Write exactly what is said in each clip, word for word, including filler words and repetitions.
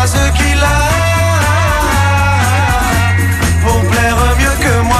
ce qu'il a pour plaire mieux que moi.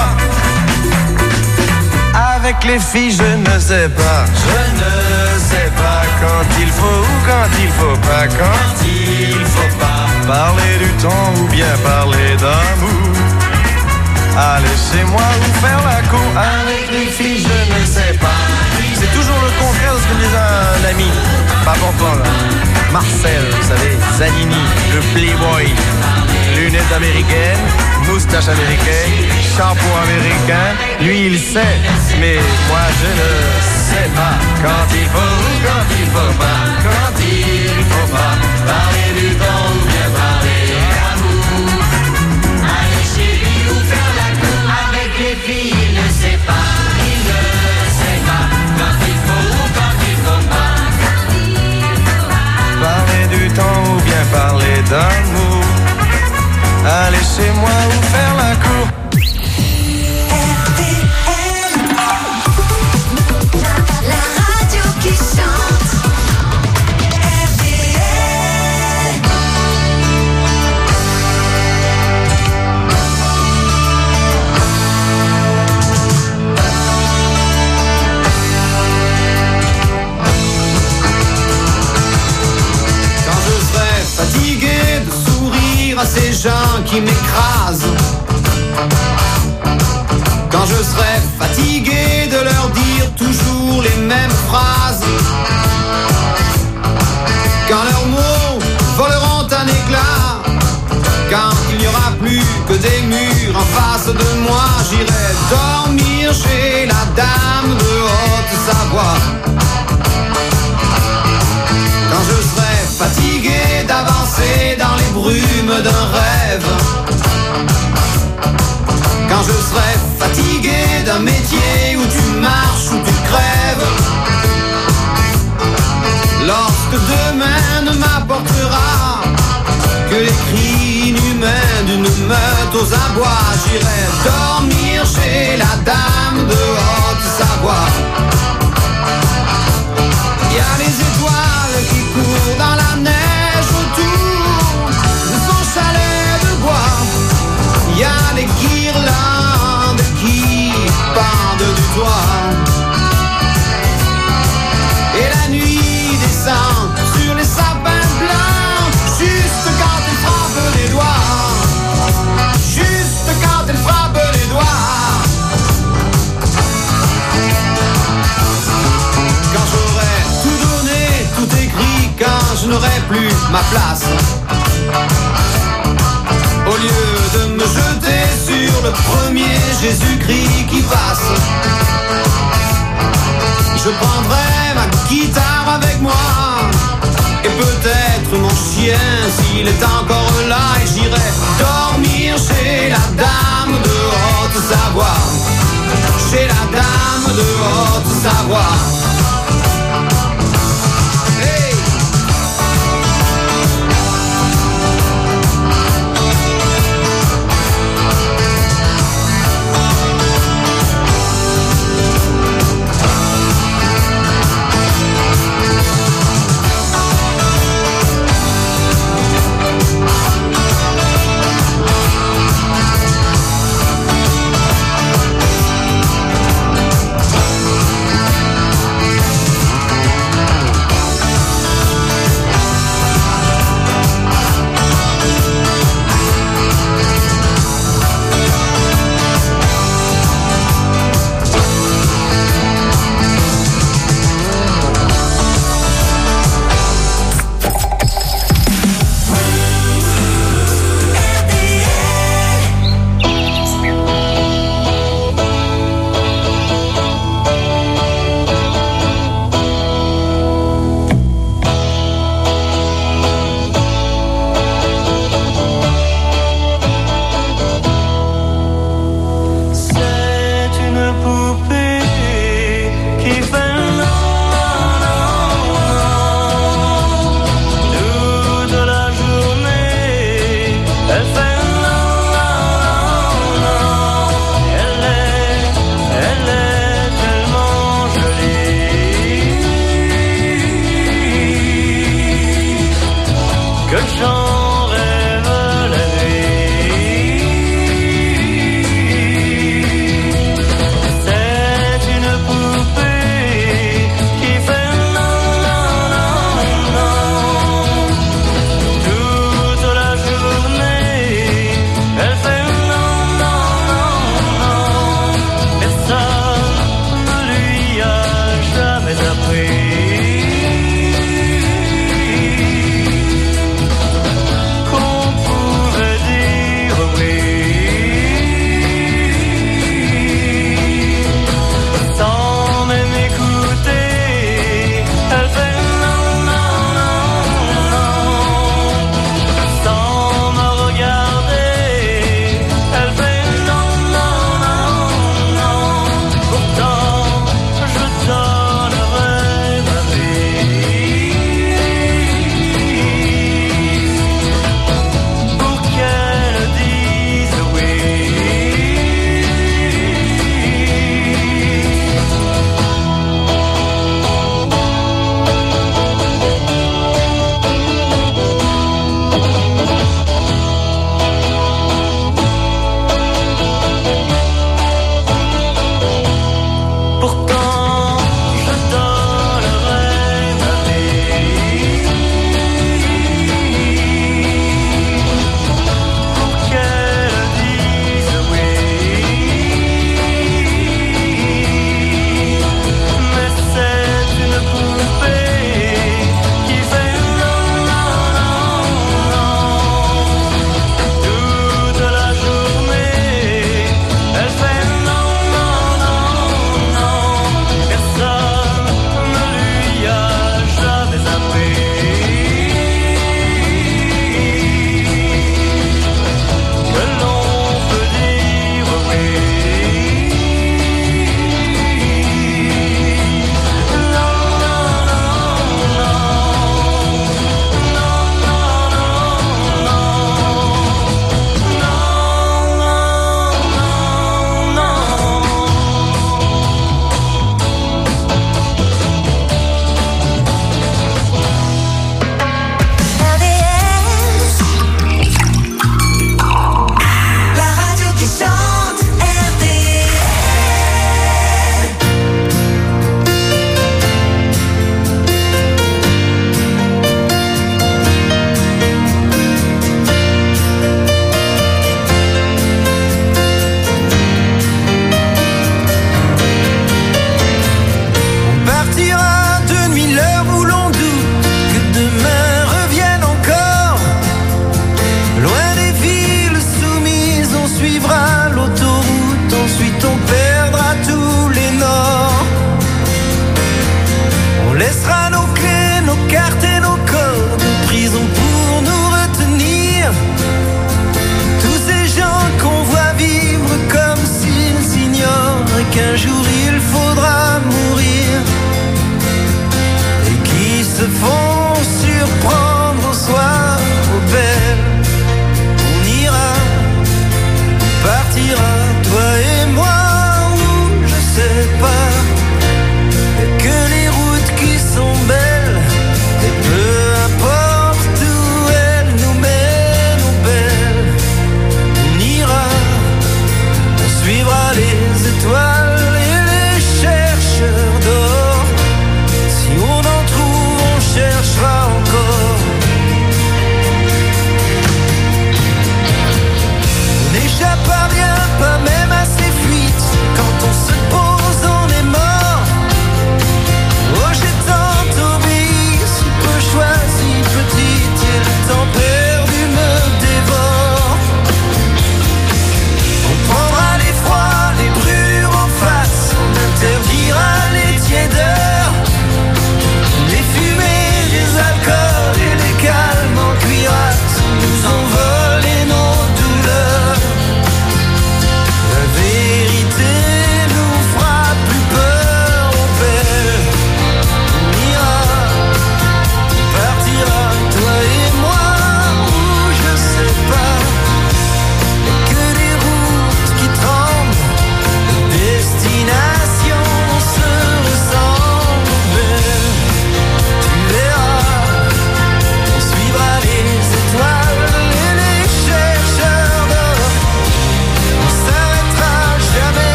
Avec les filles, je ne sais pas, je ne sais pas quand il faut ou quand il faut pas, quand il faut pas parler du temps ou bien parler d'amour. Aller chez moi ou faire la cour. Avec les filles, je ne sais pas. C'est toujours le contraire de ce que me disait un ami. Pas important là. Marcel, vous savez, Zanini, le playboy, lunettes américaines, moustache américaine, chapeau américain. Lui il sait, mais moi je ne sais pas. Quand il faut ou quand il faut pas, quand il faut pas parler du temps ou bien parler d'amour. Aller chez lui ou faire la cour. Avec les filles il ne sait pas, il ne sait pas quand il faut ou quand il faut pas. Parler du temps ou bien parler d'amour. Aller chez moi ou faire la cour. La radio qui chante. R T L. Quand je serai fatigué de sourire à ces gens qui m'écrasent, quand je serai fatigué de leur dire toujours les mêmes phrases, quand leurs mots voleront un éclat, quand il n'y aura plus que des murs en face de moi, j'irai dormir chez la dame de Haute-Savoie. Quand je serai fatigué d'avancer dans les brumes d'un rêve, quand je serai fatigué d'un métier où tu marches, où tu crèves, lorsque demain ne m'apportera que les cris inhumains d'une meute aux abois, j'irai dormir chez la dame de Haute-Savoie. Il y a les étoiles qui courent dans la neige autour de son chalet de bois. Il y a les guirlandes qui pendent du toit. Et la nuit descend sur les sapins blancs, juste quand elle frappe les doigts. Juste quand elle frappe les doigts. Quand j'aurai tout donné, tout écrit, quand je n'aurai plus ma place, au lieu de me jeter sur le premier Jésus-Christ qui passe, je prendrai ma guitare avec moi et peut-être mon chien s'il est encore là, et j'irai dormir chez la dame de Haute-Savoie. Chez la dame de Haute-Savoie. Hey!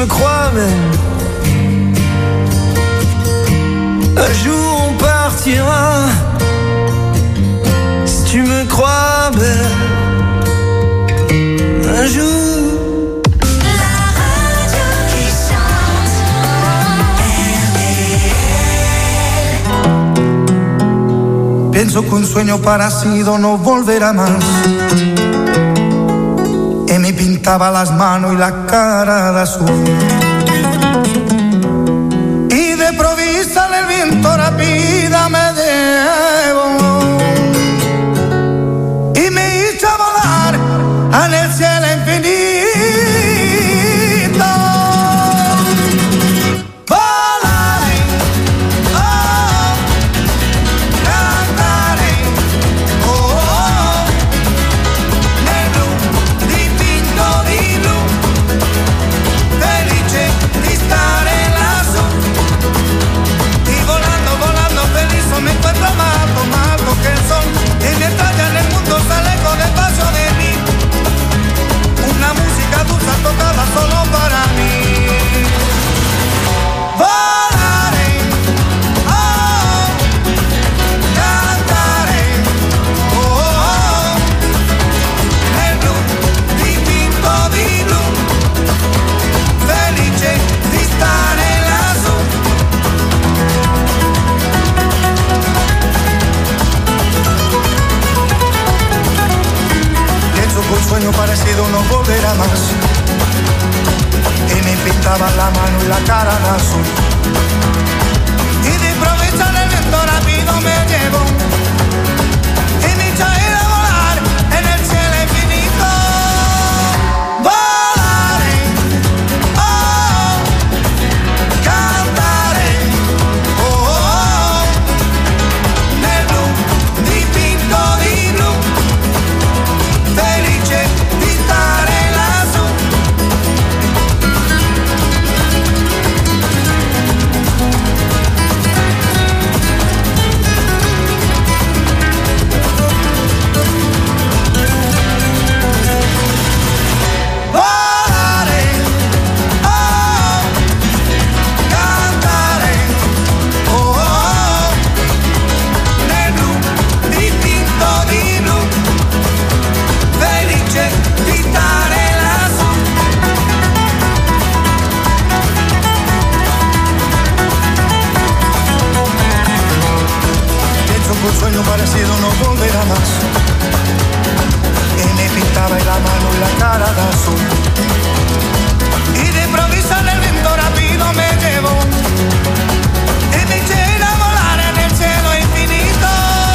me crois même, un jour on partira. Si tu me crois belle, un jour. La radio qui chante, R D L. Pienso que un sueño parecido no volverá más. Y me pintaba las manos y la cara de azul. Y de provista el viento rápida me llevó. Y me hizo volar en el cielo infinito. Volaré, oh, cantaré, oh, oh, nel blu dipinto di blu, felice di stare lassù. Y volando, volando feliz me encuentro más tomado que el sol. Y mientras ya en el mundo sale con el paso de mí, una música dulce tocada solo para mí. Volaré, oh, cantaré, oh, oh, nel blu dipinto di blu, felice di stare lassù. Pienso que un sueño parecido no volverá más. Y me pintaba la mano y la cara de azul. Y de improviso el viento rápido me llevó. Y me hizo ir a volar en el cielo infinito. Volaré, oh, cantaré, oh, oh, nel blu dipinto di blu, felice di stare lassù. Volare, oh, cantare, oh, oh, nel blu dipinto di blu, felice di stare lassù. Pienso que un sueño parecido no volverá más. Y me pintaba la mano y la cara de azul. Y de improviso el viento rápido me llevó. Y me eché a volar en el cielo infinito.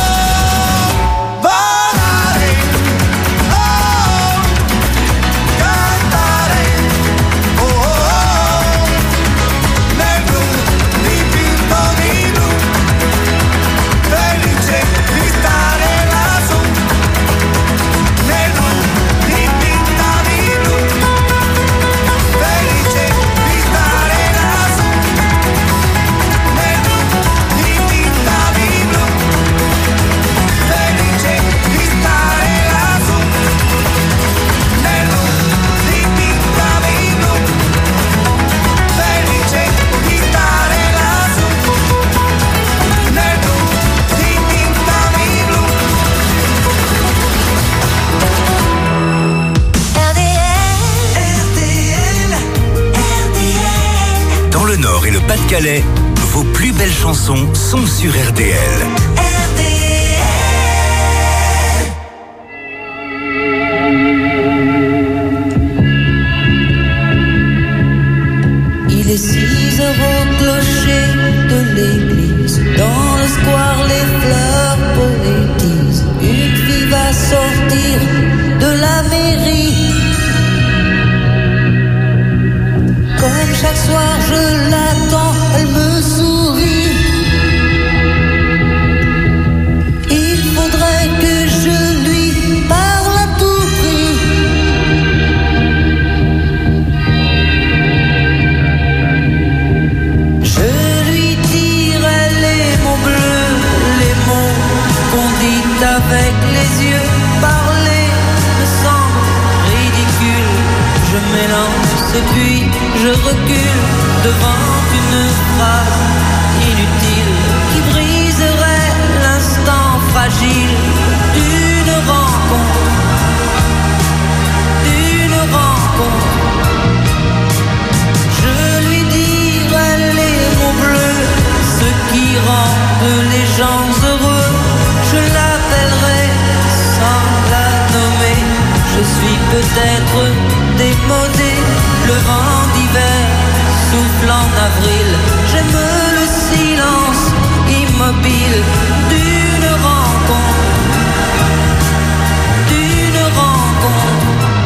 Volaré, oh, cantaré, oh, oh, nel blu dipinto di blu, felice di stare lassù. Nel blu dipinta di blu, felice di stare lassù. Nel blu dipinta di blu, felice di stare lassù. Nel blu dipinta di blu, felice di stare lassù. Nel blu dipinta di blu. R D L, R D L, Dans le Nord et le Pas-de-Calais, vos plus belles chansons sont sur R D L. R D L. Il est six heures au clocher de l'église. Dans le square, les fleurs poétisent. Une fille va sortir de la mairie. Comme chaque soir, je l'attends, elle me sourit. Il faudrait que je lui parle à tout prix. Je lui dirai les mots bleus, les mots qu'on dit avec les yeux. Parler me semble ridicule. Je m'élance et puis puis je recule devant une phrase inutile qui briserait l'instant fragile d'une rencontre, d'une rencontre. Je lui dirai les mots bleus, ce qui rendent les gens heureux. Je l'appellerai sans la nommer. Je suis peut-être démodé, le vent d'hiver souffle en avril. J'aime le silence immobile d'une rencontre, d'une rencontre.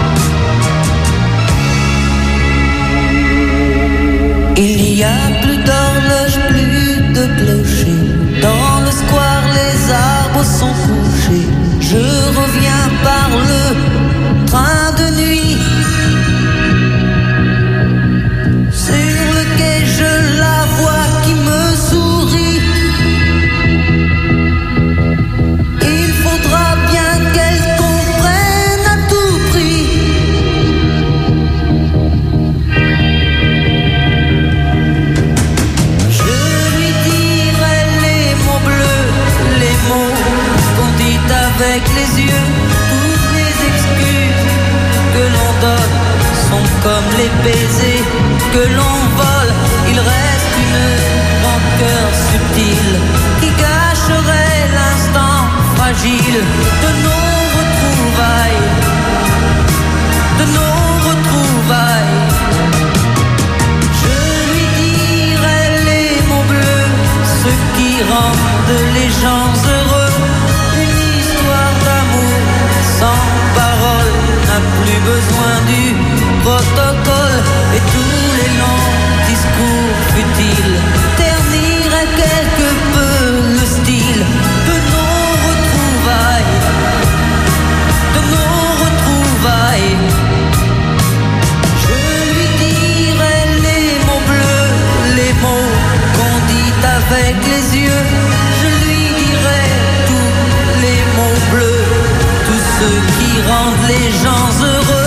Il n'y a plus d'horloge, plus de clocher. Dans le square, les arbres sont couchés. Je reviens par le train de nuit. Sur le quai, je la vois qui me sourit. Il faudra bien qu'elle comprenne à tout prix. Je lui dirai les mots bleus, les mots qu'on dit avec les yeux. Toutes les excuses que l'on donne sont comme les baisers que l'on vole. Il reste une rancœur subtile qui gâcherait l'instant fragile de nos retrouvailles, de nos retrouvailles. Je lui dirai les mots bleus, ce qui rendent les gens heureux. Une histoire d'amour sans parole n'a plus besoin du protocole. Et tous les longs discours futiles terniraient quelque peu le style de nos retrouvailles, de nos retrouvailles. Je lui dirai les mots bleus, les mots qu'on dit avec les yeux. Je lui dirai tous les mots bleus, tous ceux qui rendent les gens heureux.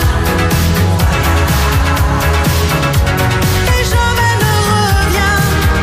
Et jamais ne reviens.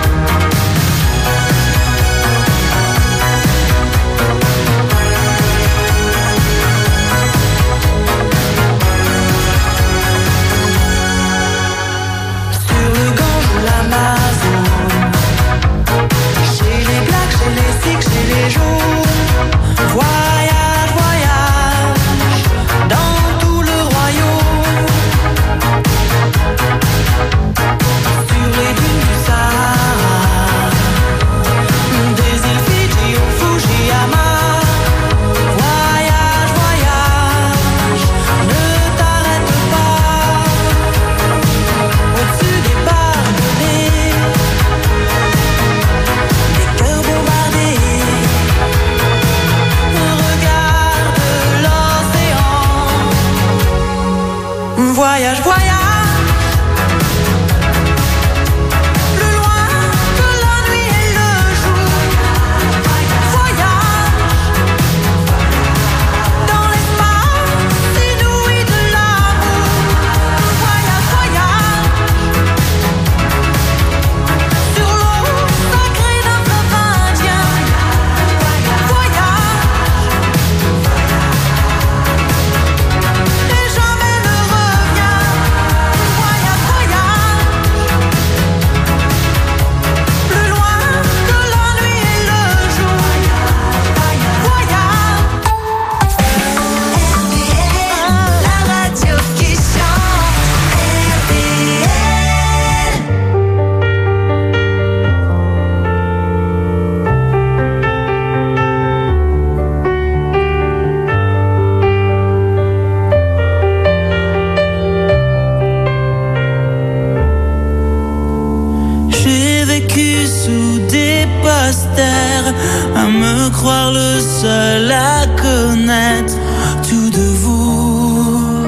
terre, à me croire le seul à connaître tout de vous.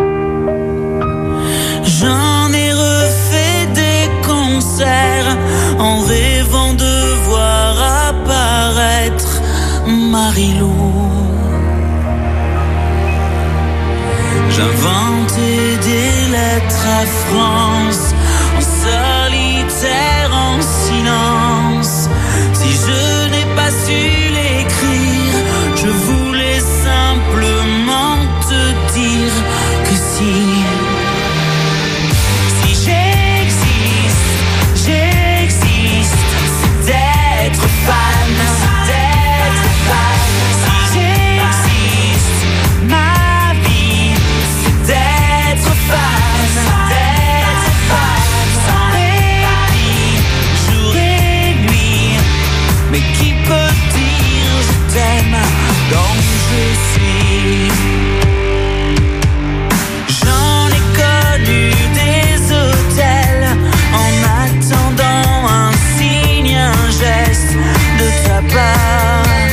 J'en ai refait des concerts en rêvant de voir apparaître Marie-Lou. J'inventais des lettres à France, en solitaire, en silence. Si je n'ai pas su l'écrire, je voulais simplement te dire que si. Si j'existe, j'existe, c'est d'être fan, c'est d'être fan. Si j'existe, ma vie, c'est d'être fan, d'être fan, sans répit, jour et nuit. Mais qui peut dire je t'aime comme je suis? J'en ai connu des hôtels en attendant un signe, un geste de ta part.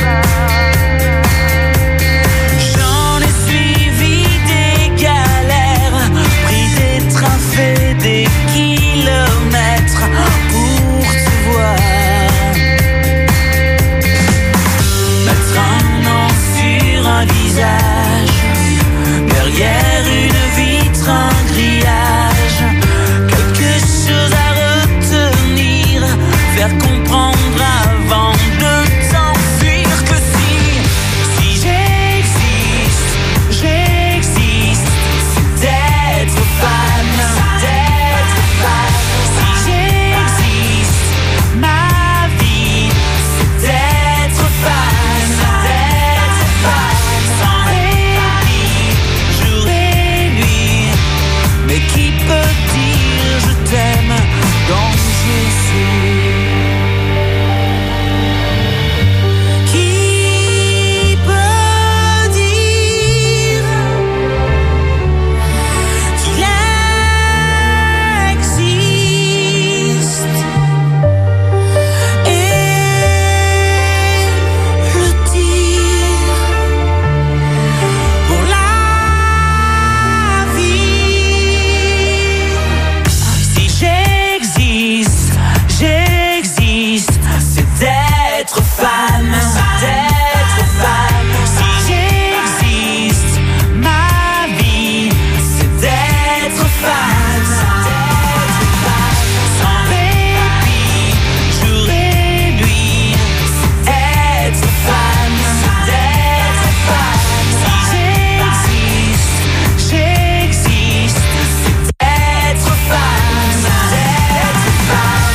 J'en ai suivi des galères, pris des trains, fait des kilomètres pour te voir. Mettre un nom sur un visage, derrière une vitre, un grillage. Quelque chose à retenir, faire comprendre avant de t'enfuir que si, si j'existe, j'existe, c'est d'être fan, d'être fan. Si j'existe, ma vie, c'est d'être fan, d'être fan, sans répit, jour et nuit. Mais qui peut dire je t'aime comme je suis? Qui peut dire qu'il existe et le dire pour la vie? Si j'existe, j'existe, c'est d'être fan, d'être fan. Si j'existe, ma vie, c'est d'être fan, d'être fan. Sans répit, jour et nuit, c'est être fan, d'être fan. Si j'existe, j'existe, c'est d'être fan, d'être fan.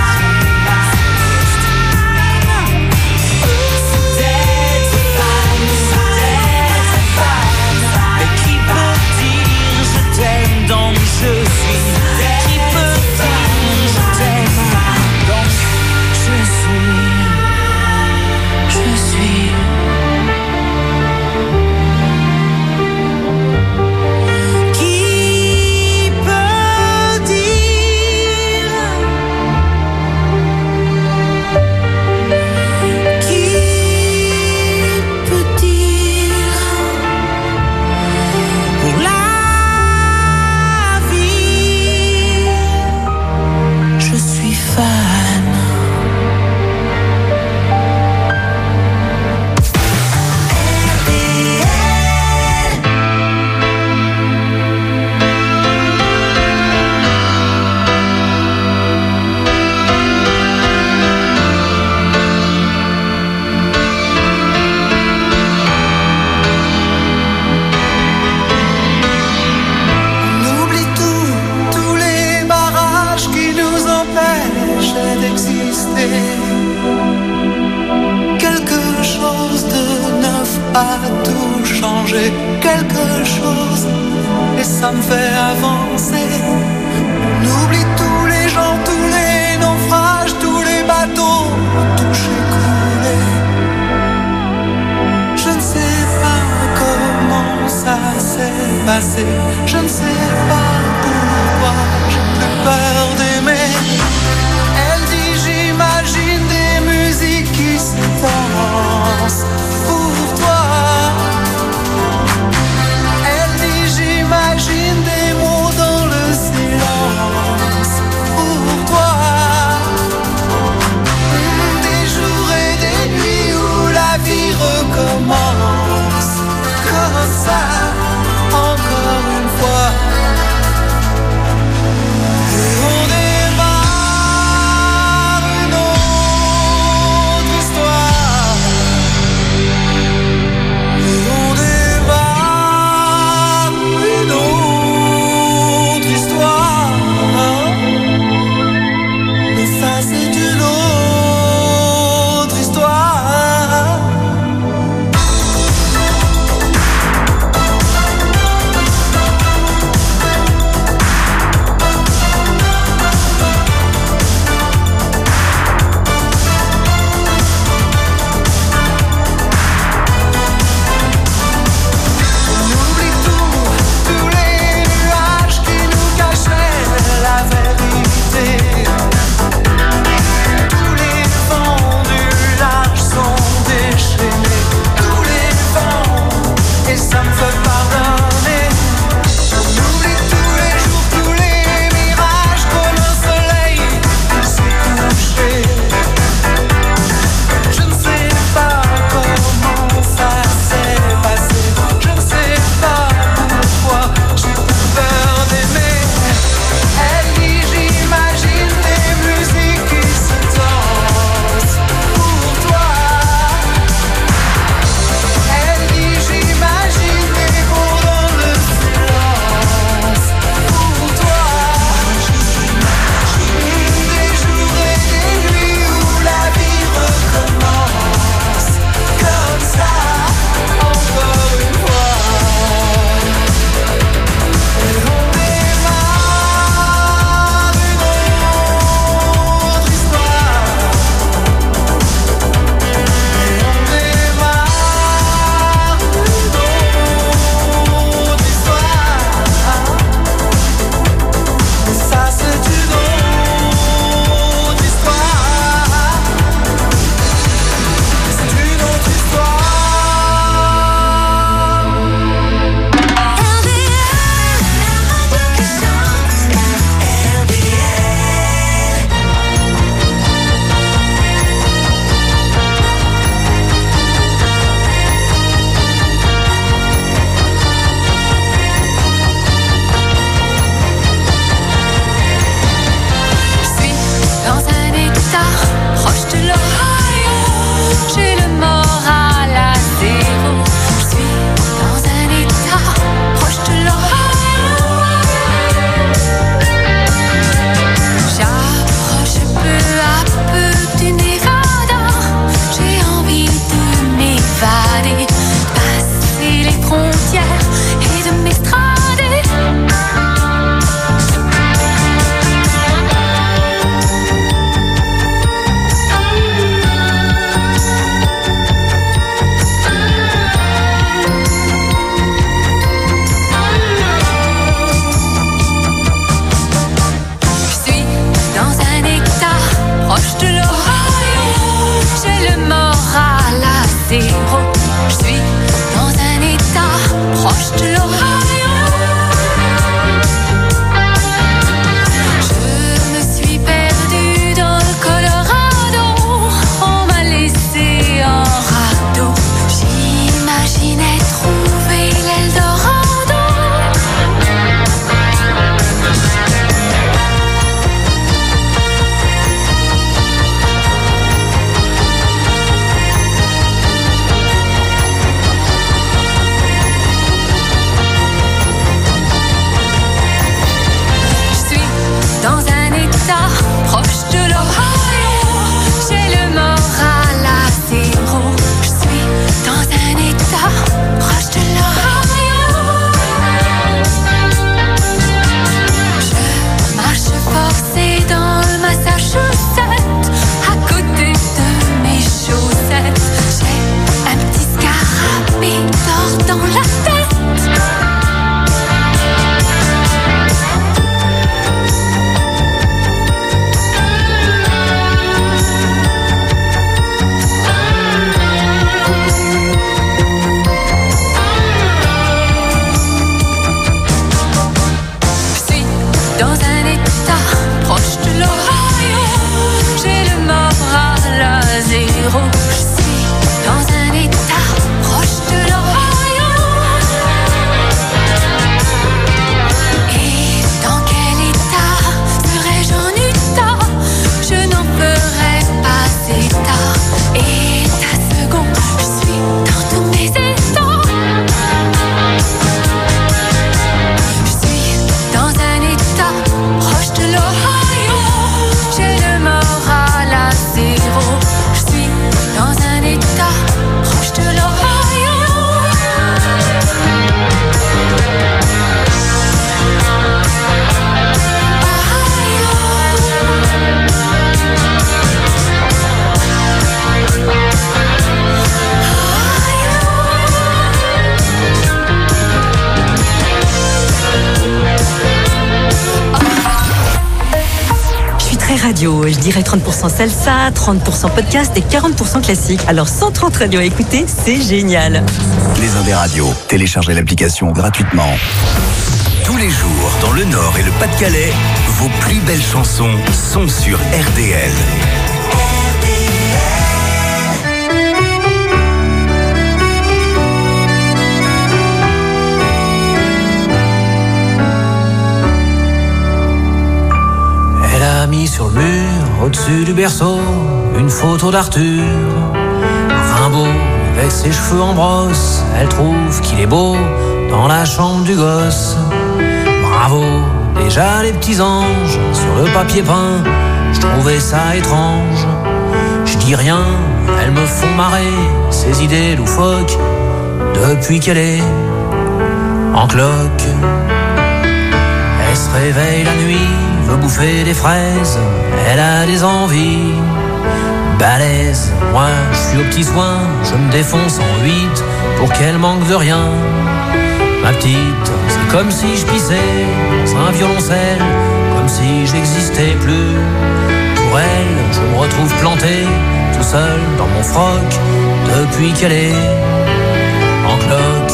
C'est d'être fan, d'être fan. Mais qui peut dire je t'aime donc je suis? Qui peut dire je t'aime donc je suis? Je suis. Qui peut dire? Qui peut dire pour la vie? Je suis fan. On oublie tout, tous les barrages qui nous empêchent d'exister. Quelque chose de neuf a tout changé, quelque chose, et ça me fait avancer. On oublie tous les gens, tous les naufrages, tous les bateaux touchés, coulés. Je ne sais pas comment ça s'est passé, je ne sais pas pourquoi j'ai plus peur d'aimer. Elle dit j'imagine des musiques zéro. Je suis dans un état proche de l'Ohio. Je me suis perdue dans le Colorado. On m'a laissé en radeau. J'imaginais trouver l'Eldorado. Je suis dans un état proche de l'Ohio. J'ai le moral à zéro. Je suis dans un état proche de l'Ohio. Je marche forcée dans le Massachusetts, à côté de mes chaussettes. J'ai un petit scarabée d'or dans la tête. Je suis dans un état proche de l'Ohio. J'ai le moral à zéro. Je suis dans un état proche de l'Ohio. Et dans quel état serais-je en Utah? Je n'en ferais pas état. État second, je suis dans tous mes états. Je suis dans un état proche de l'Ohio. J'ai le moral à zéro. Je suis dans un état proche de l'Ohio. Je suis très radio, je dirais trente pour cent salsa, trente pour cent podcast et quarante pour cent classique. Alors cent trente radios à écouter, c'est génial. Les Indes radios. Téléchargez l'application gratuitement. Tous les jours, dans le Nord et le Pas-de-Calais, vos plus belles chansons sont sur R D L. Elle a mis sur le mur, au-dessus du berceau, une photo d'Arthur. Rimbaud, avec ses cheveux en brosse, elle trouve qu'il est beau dans la chambre du gosse. Bravo, déjà les petits anges, sur le papier peint, je trouvais ça étrange. Je dis rien, elles me font marrer, ces idées loufoques, depuis qu'elle est en cloque. Elle se réveille la nuit, veut bouffer des fraises, elle a des envies balèzes. Moi, je suis au petit soin, je me défonce en huit pour qu'elle manque de rien. Ma petite, c'est comme si je pissais dans un violoncelle, comme si j'existais plus. Pour elle, je me retrouve planté, tout seul dans mon froc, depuis qu'elle est en cloque.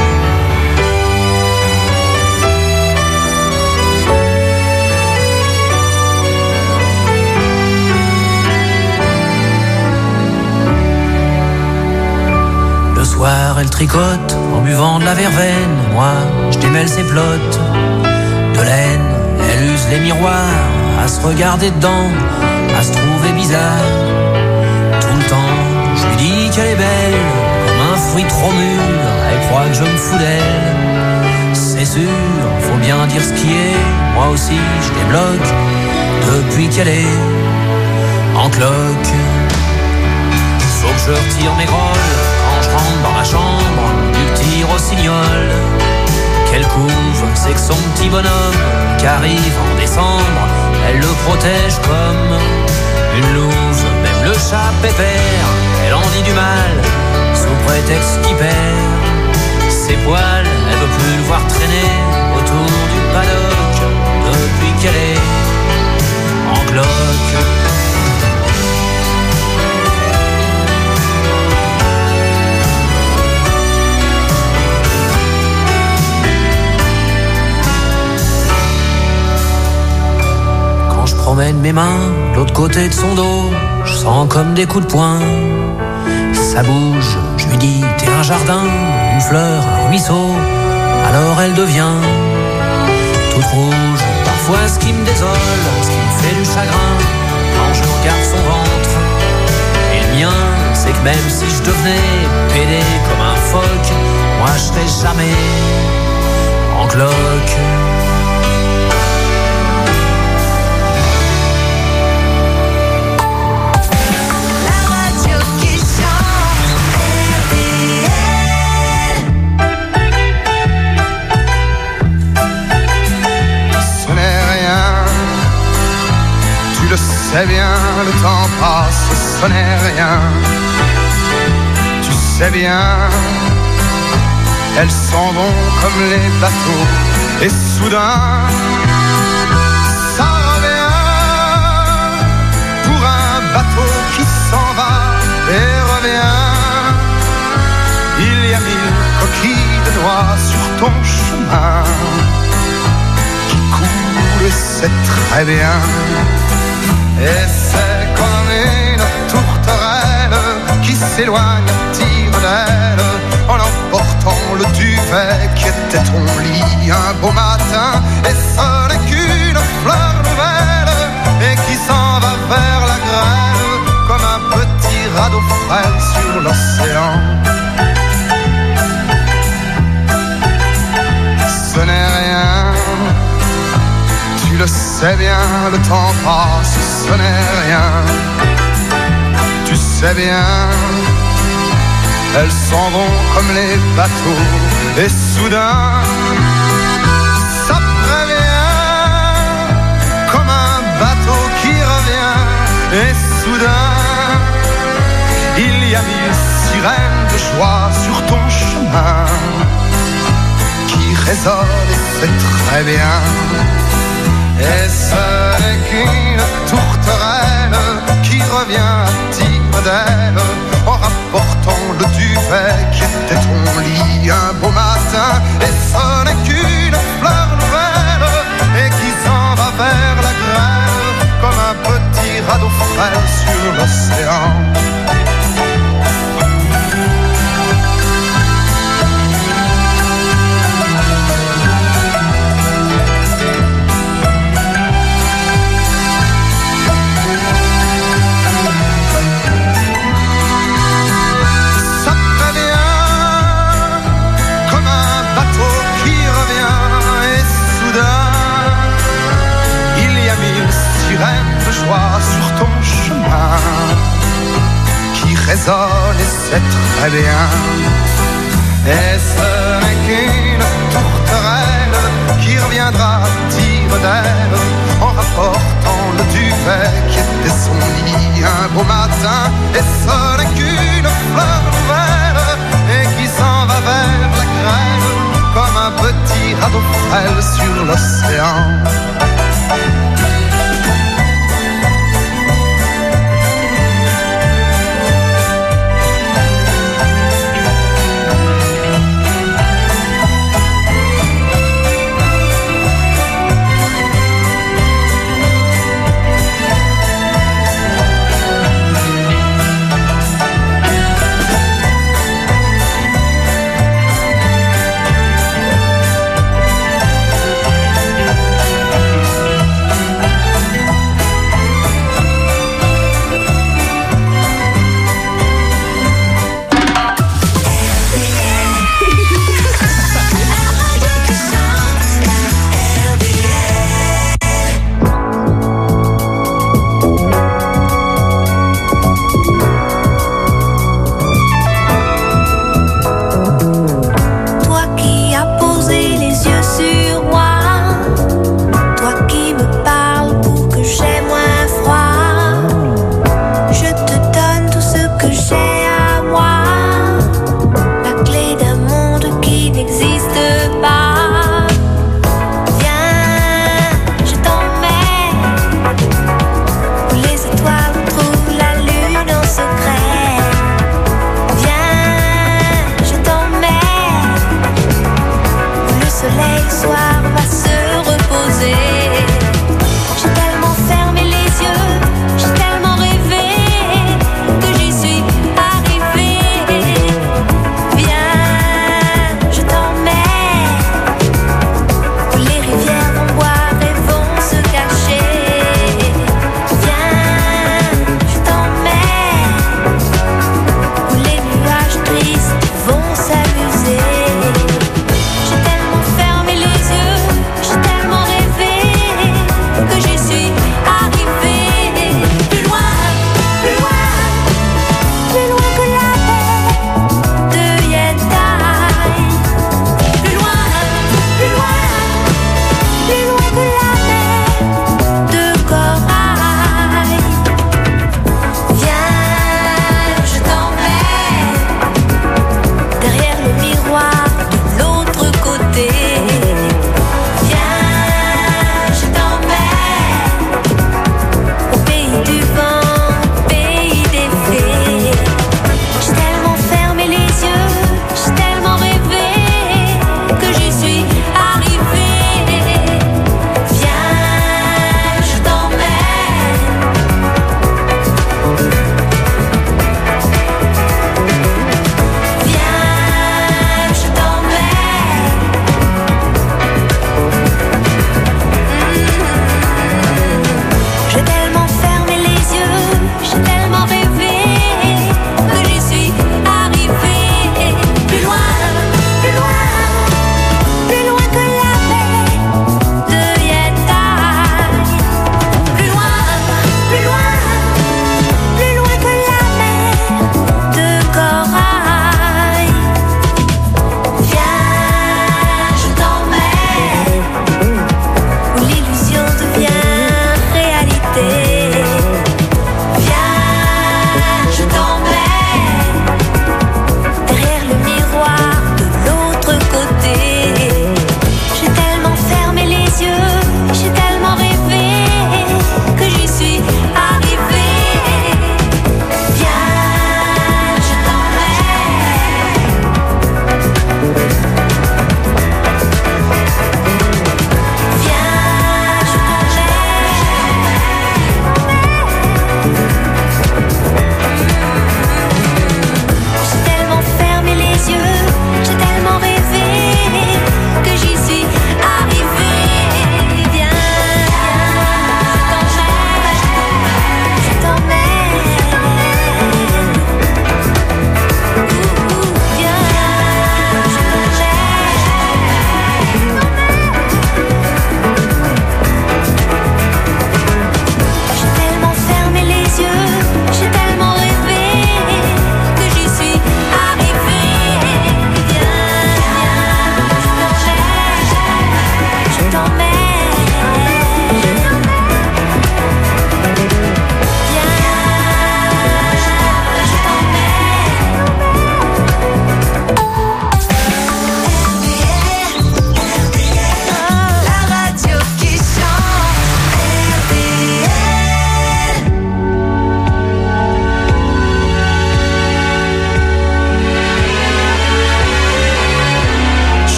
Le soir, elle tricote en buvant de la verveine. Moi, je démêle ses plottes de laine. Elle use les miroirs à se regarder dedans, à se trouver bizarre. Tout le temps, je lui dis qu'elle est belle, comme un fruit trop mûr. Elle croit que je me fous d'elle. C'est sûr, faut bien dire ce qui est. Moi aussi, je débloque depuis qu'elle est en cloque. Faut que je retire mes grolles quand je rentre dans la chambre du petit rossignol. Quelle couve, c'est que son petit bonhomme qui arrive en décembre, elle le protège comme une louve. Même le chat pépère, elle en dit du mal, sous prétexte qu'il perd ses poils. Elle veut plus le voir traîner autour du paddock depuis qu'elle est en cloque. mes mains de l'autre côté de son dos. Je sens comme des coups de poing. Ça bouge, je lui dis t'es un jardin, une fleur, un ruisseau. Alors elle devient toute rouge. Parfois ce qui me désole, ce qui me fait du chagrin, quand je regarde son ventre et le mien, c'est que même si je devenais pédé comme un phoque, moi je serais jamais en cloque. C'est bien, le temps passe, ce n'est rien. Tu sais bien, elles s'en vont comme les bateaux. Et soudain, ça revient pour un bateau qui s'en va et revient. Il y a mille coquilles de noix sur ton chemin qui coulent, c'est très bien. Et c'est comme une tourterelle qui s'éloigne à tire d'aile en emportant le duvet qui était ton lit un beau matin. Et ce n'est qu'une fleur nouvelle et qui s'en va vers la grêle comme un petit radeau frêle sur l'océan. Ce n'est rien, tu le sais bien, le temps passe, ce n'est rien. Tu sais bien, elles s'en vont comme les bateaux. Et soudain, ça prévient comme un bateau qui revient. Et soudain, il y a mille sirènes de joie sur ton chemin qui résonnent et c'est très bien. Et ce n'est qu'une tourterelle qui revient à tire d'aile en rapportant le duvet qui était ton lit un beau matin. Et ce n'est qu'une fleur nouvelle et qui s'en va vers la grêle comme un petit radeau frêle sur l'océan. De joie sur ton chemin qui résonne et c'est très bien. Et ce n'est qu'une tourterelle qui reviendra à tire d'aile en rapportant le duvet qui était son lit un beau matin. Et ce n'est qu'une fleur nouvelle et qui s'en va vers la grêle comme un petit radeau frêle sur l'océan.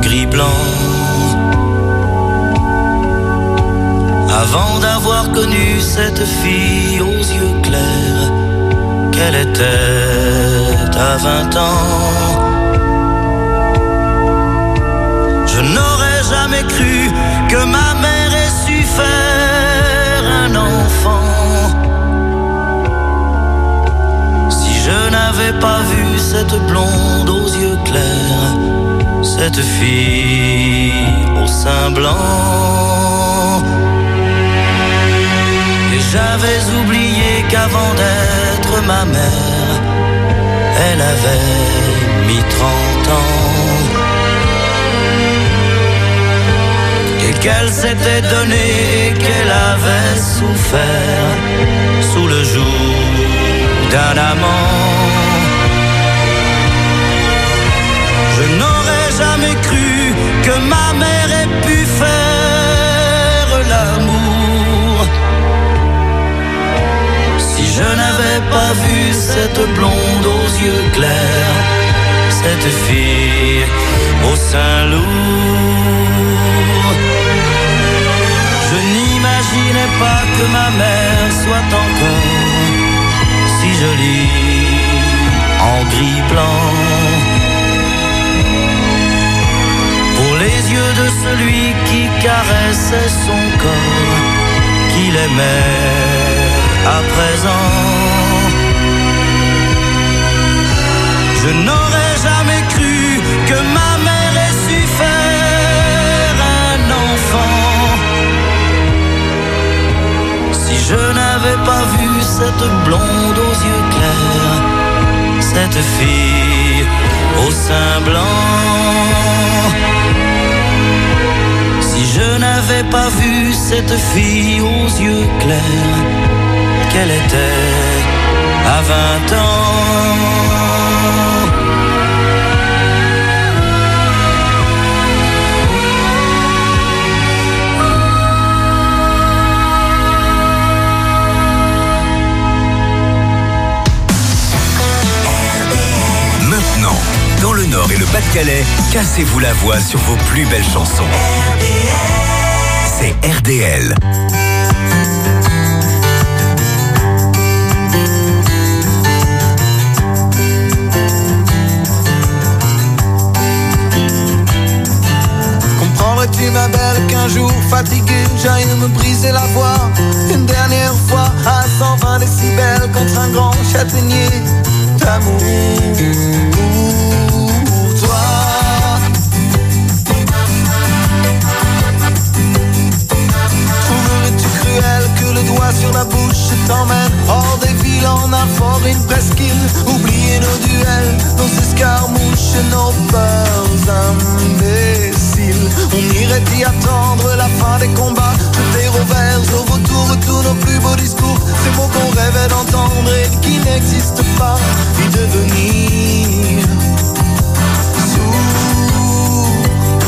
gris-blanc. Avant d'avoir connu cette fille aux yeux clairs, qu'elle était à vingt ans, je n'aurais jamais cru que ma mère ait su faire un enfant. Si je n'avais pas vu cette blonde aux yeux clairs, cette fille au sein blanc. Et j'avais oublié qu'avant d'être ma mère, elle avait mis trente ans. Et qu'elle s'était donnée, qu'elle avait souffert sous le joug d'un amant. Je n'aurais jamais cru que ma mère ait pu faire l'amour. Si je n'avais pas vu cette blonde aux yeux clairs, cette fille au sein lourd, je n'imaginais pas que ma mère soit encore si jolie en gris-blanc. Pour les yeux de celui qui caressait son corps, qu'il aimait à présent, je n'aurais jamais cru que ma mère ait su faire un enfant. Si je n'avais pas vu cette blonde aux yeux clairs, cette fille au sein blanc, si je n'avais pas vu cette fille aux yeux clairs, qu'elle était à vingt ans. Maintenant, dans le Nord et le Pas-de-Calais, cassez-vous la voix sur vos plus belles chansons. R D L. C'est R D L. Comprendrais-tu, ma belle, qu'un jour fatigué, j'aille me briser la voix une dernière fois à cent vingt décibels contre un grand châtaignier d'amour pour toi. Trouverais-tu cruel que le doigt sur la bouche t'emmène hors des villes en un fort, une presqu'île? Oublier nos duels, nos escarmouches, nos peurs imbéciles. On irait y attendre la fin des combats, jeter au vert, au retour tous nos plus beaux discours, ces mots qu'on rêvait d'entendre et qui n'existent pas, y devenir sourd.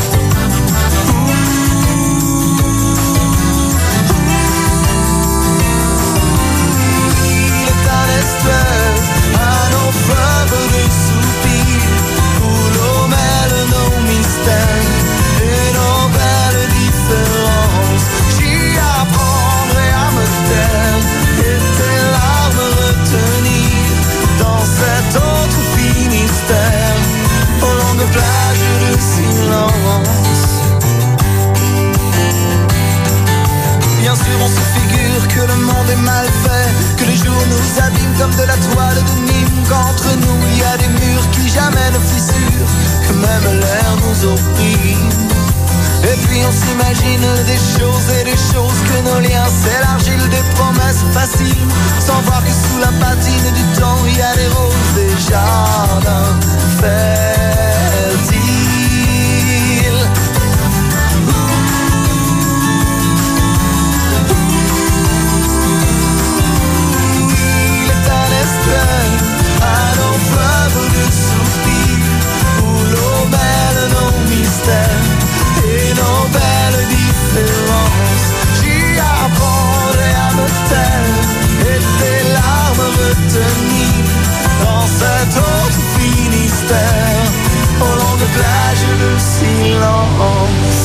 Il est un espèce, à nos fleuves de soupirs, où l'eau mêle nos mystères et nos belles différences. J'y apprendrai à me taire et tes larmes retenir dans cet autre Finistère, aux longues plages de silence. Bien sûr on se figure que le monde est mal fait, que les jours nous abîment comme de la toile de Nîmes, qu'entre nous il y a des murs qui jamais ne fissurent, que même l'air nous opprime. Et puis on s'imagine des choses et des choses, que nos liens s'élargissent, des promesses faciles, sans voir que sous la patine du temps il y a des roses, des jardins fertiles. Il est un estuaire à nos fleuves de soupirs, où l'eau mêle nos mystères et nos belles différences. J'y apprendrai à me taire et tes larmes retenir dans cet autre Finistère. silence.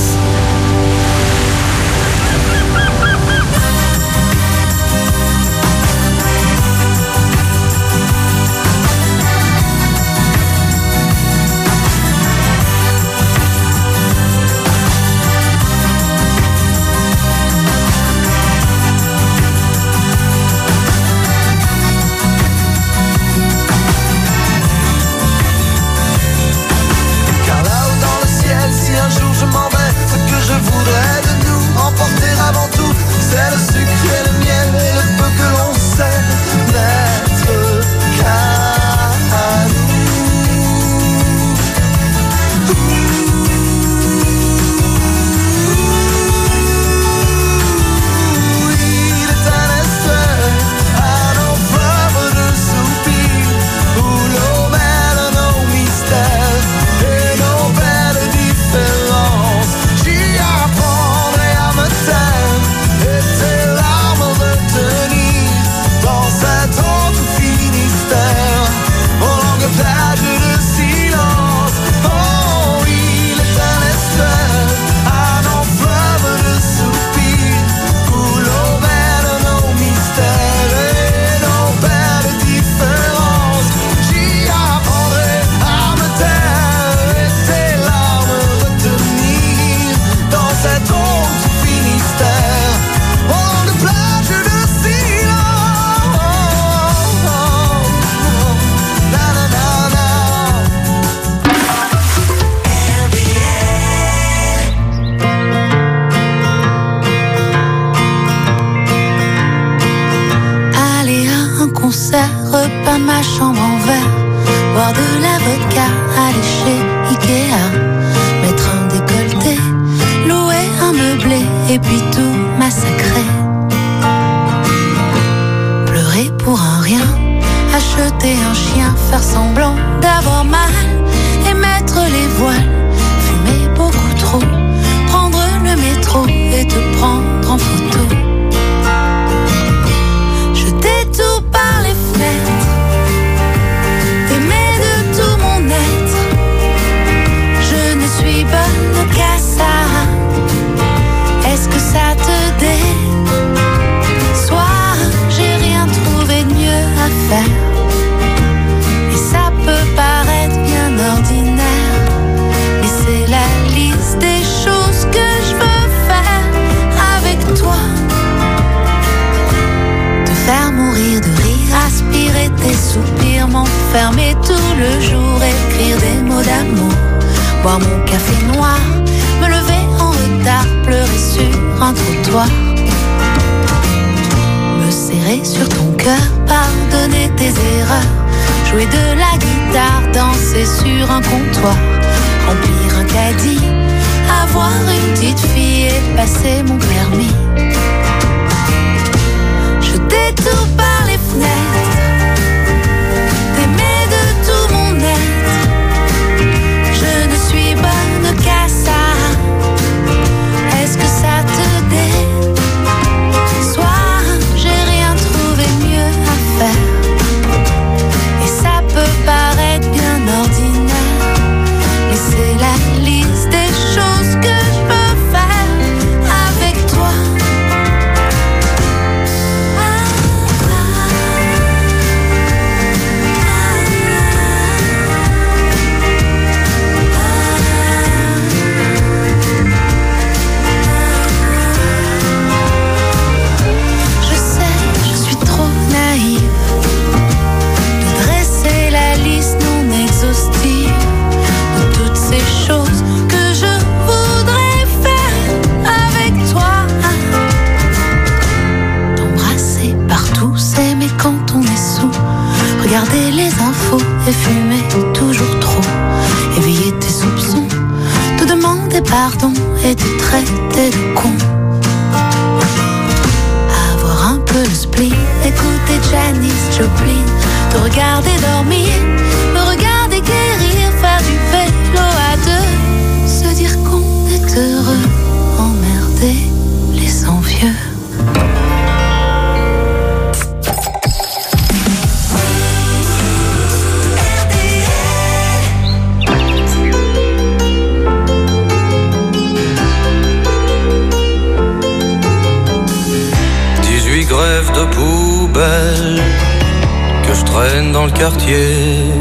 de poubelle que je traîne dans le quartier.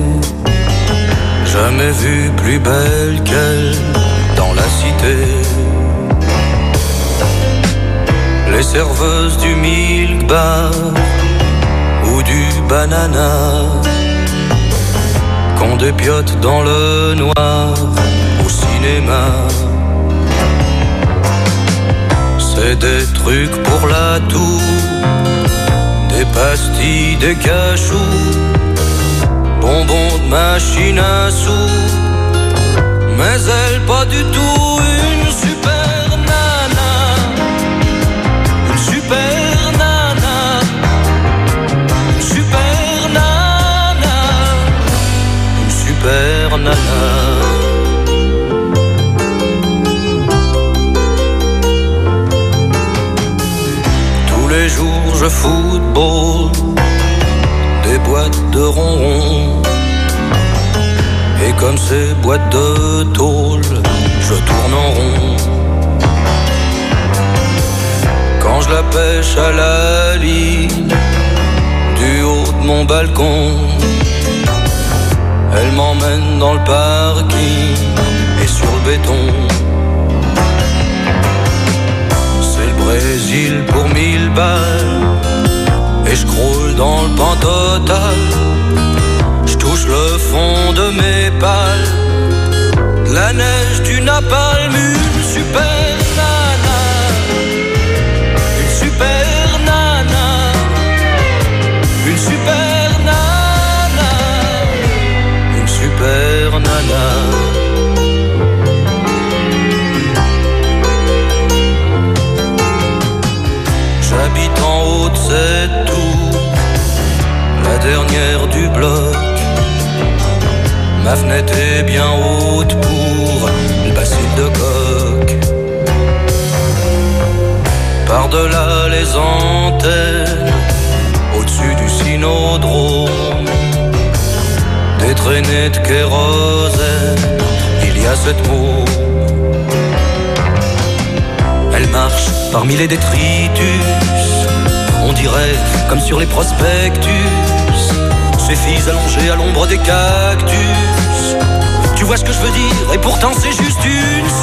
Jamais vu plus belle qu'elle dans la cité. Les serveuses du milk bar ou du banana qu'on dépiote dans le noir au cinéma. C'est des trucs pour la toux, des pastilles, des cachous, bonbons de machine à sous. Mais elle pas du tout une super nana, une super nana, une super nana, une super nana. Tous les jours je football des boîtes de ronron. Et comme ces boîtes de tôle, je tourne en rond. Quand je la pêche à la ligne, du haut de mon balcon, elle m'emmène dans le parking et sur le béton. C'est le Brésil pour mille balles, et je croule dans le pan total. Touche le fond de mes pales, la neige du napalm, une super nana, une super nana, une super nana, une super nana. J'habite en haut de cette tour, la dernière du bloc. Ma fenêtre est bien haute pour le bacille de coque. Par-delà les antennes, au-dessus du cynodrome, des traînées de kérosène, il y a sept mots. Elle marche parmi les détritus, on dirait comme sur les prospectus. Ces filles allongées à l'ombre des cactus. Tu vois ce que je veux dire? Et pourtant c'est juste une